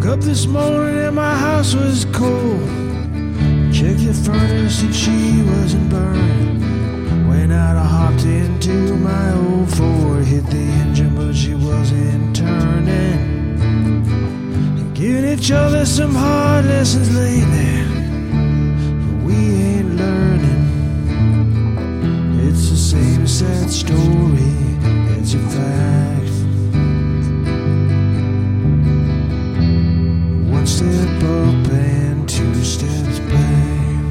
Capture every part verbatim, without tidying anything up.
Up this morning and my house was cold. Checked the furnace and she wasn't burning. Went out, I hopped into my old Ford. Hit the engine but she wasn't turning. Giving each other some hard lessons lately, but we ain't learning. It's the same sad story, it's a fact. One step up and two steps back.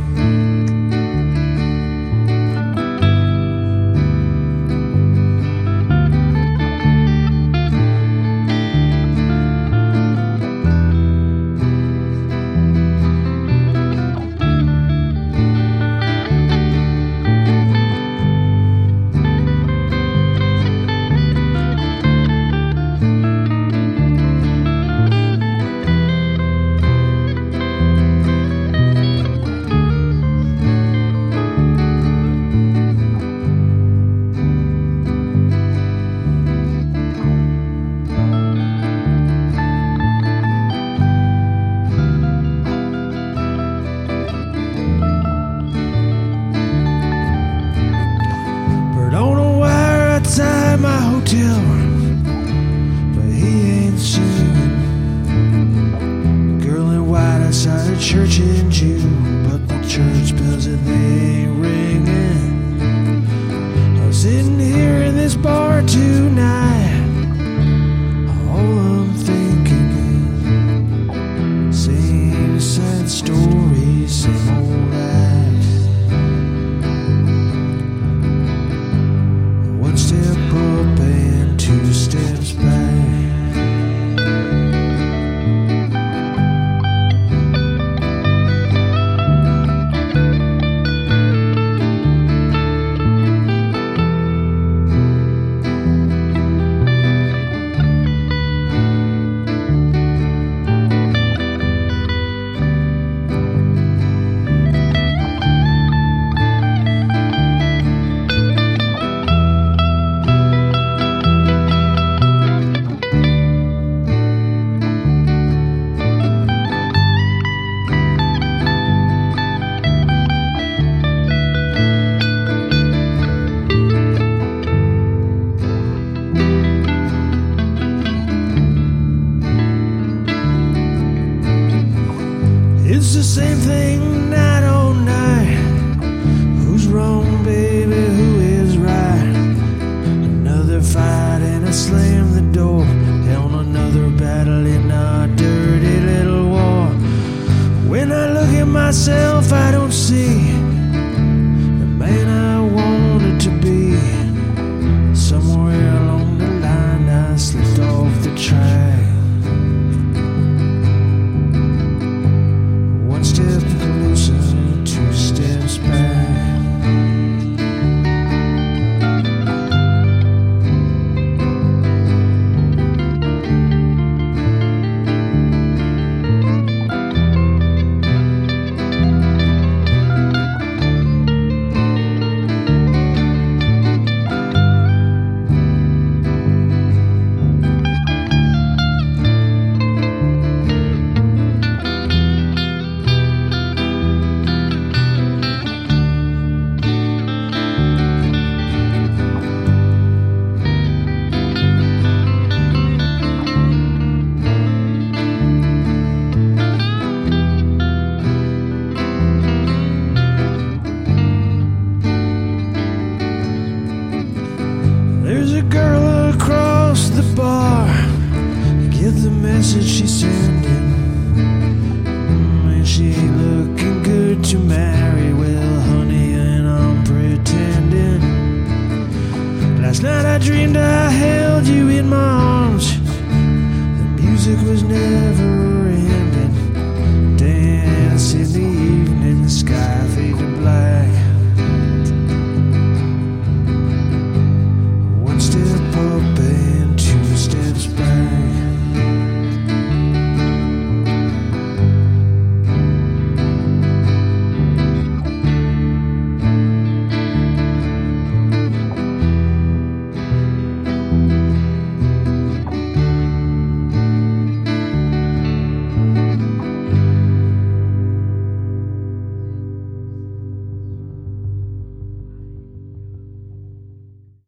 Outside my hotel room, but he ain't seen. Girl in white outside a church in June, but the church bells that they ain't ringing. I'm sitting here in this bar tonight. All I'm thinking is same sad story, same old act. One step up and two steps back. It's the same thing night on night. Who's wrong, baby? Who is right? Another fight and I slam the door on another battle in a dirty little war. When I look at myself, I don't see the man I wanted to be. Somewhere along the line, I slipped off the track. One step closer, two steps back. There's a girl across the bar. Get the message she's sending. And she ain't looking good to marry. Well, honey, and I'm pretending. Last night I dreamed I held you in my arms. The music was never ending. Dance in the evening, the sky faded black.